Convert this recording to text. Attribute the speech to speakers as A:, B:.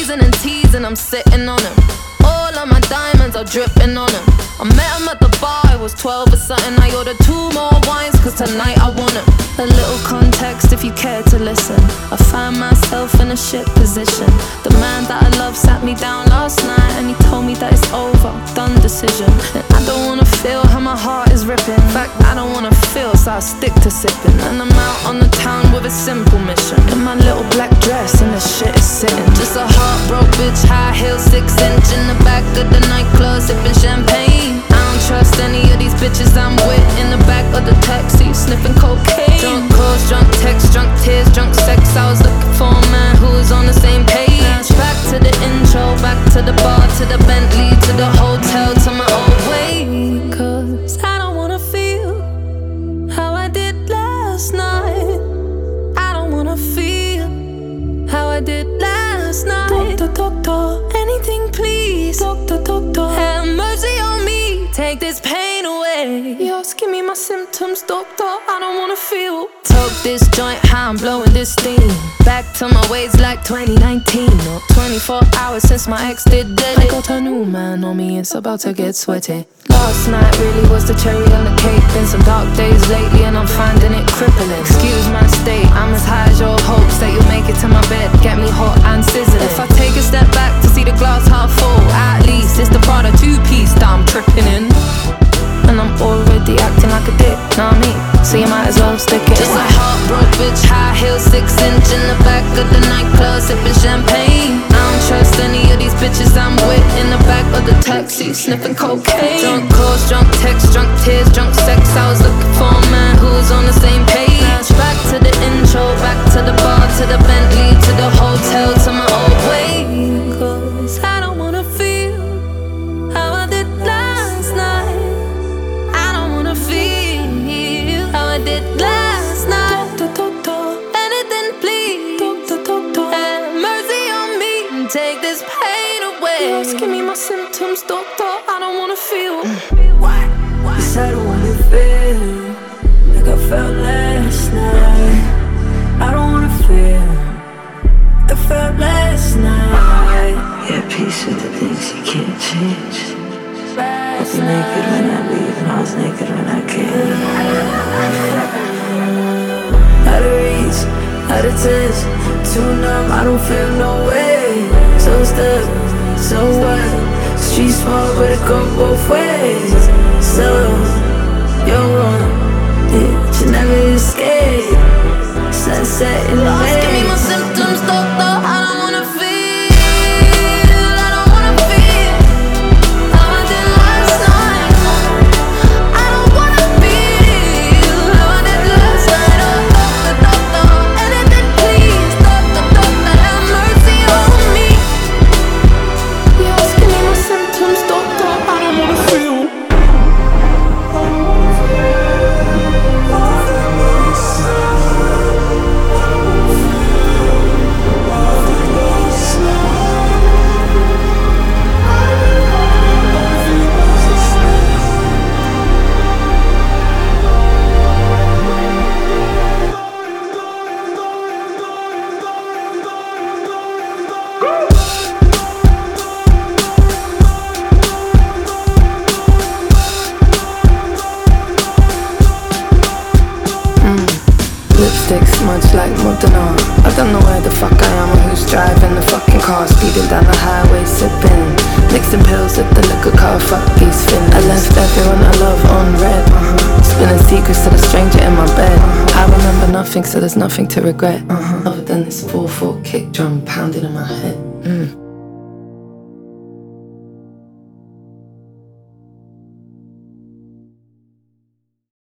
A: teasing and teasing, I'm sitting on him. All of my diamonds are dripping on him. I met him at the bar, I was 12 or something. I ordered 2 more wines, cause tonight I want him. A little context if you care to listen. I find myself in a shit position. The man that I love sat me down last night and he told me that it's over, done decision. And I don't wanna feel how my heart is ripping. In fact, I don't wanna feel, so I'll stick to sipping. And I'm out on the town with a simple mission. In my little black dress and the shit is sitting. Just a heartbroken bitch, high heel, 6-inch in the back of the nightclub, sipping champagne. I don't trust any of these bitches I'm with. In the back of the taxi, sniffing cocaine. Drunk calls, drunk texts, drunk tears, drunk sex. I was looking for a man who was on the same page. Back to the intro, back to the bar, to the Bentley, to the hotel, to my old way. Cause I don't wanna feel how I did last night. I don't wanna feel how I did last night. Doctor, anything please. Doctor, have mercy on me. Take this pain away. Just give me my symptoms, doctor. I don't wanna feel. Took this joint, how I'm blowing this steam. Back to my ways like 2019. Or 24 hours since my ex did dead. I got a new man on me, it's about to get sweaty. Last night really was the cherry on the cake. Been some dark days lately and I'm finding it crippling. Excuse my state, I'm as high as your hopes that you'll make it to my bed. Get me hot and sizzling. If I take a step back to see the glass half full, at least it's the Prada 2-piece that I'm tripping in. And I'm already acting like a dick, know what I mean? So you might as well stick it. Just a heartbroken bitch, high heel, 6-inch in the back of the nightclub, sipping champagne. I don't trust any of these bitches I'm with. In the back of the taxi, sniffing cocaine. Drunk calls, drunk texts, drunk tears, drunk sex. I was looking for a man who was on the same page. Back to the intro, back to the bar, to the Bentley, to the hotel, to my old way. Cause I don't wanna feel how I did last night. I don't wanna feel how I did last night. Doctor, anything please. Doctor, have mercy on me and take this pain away. Just give me my symptoms, doctor. I don't wanna feel.
B: Cause I don't wanna feel like I felt last night. I don't wanna feel like I felt last night. Yeah, peace with the things you can't change. I was naked when I leave and I was naked when I came. Out of reach, out of touch, too numb, I don't feel no way. So stuck, so what? Street small but it go both ways. So, you're wrong, yeah, you never escape. Sunset in the
A: Lost, give me my symptoms, doctor. I don't wanna feel. I don't wanna feel how I did last night. I don't wanna feel how I did last night. Oh, doctor, anything please. Doctor, have mercy on me. Just give me my symptoms, doctor. I don't wanna feel.
B: Lipstick smudged like Modena. I don't know where the fuck I am or who's driving the fucking car. Speeding down the highway, sipping, mixing pills at the liquor car. Fuck these feelings. I left everyone I love on red. Spilling secrets to the stranger in my bed. I remember nothing, so there's nothing to regret. Other than this 4/4 kick drum pounding in my head.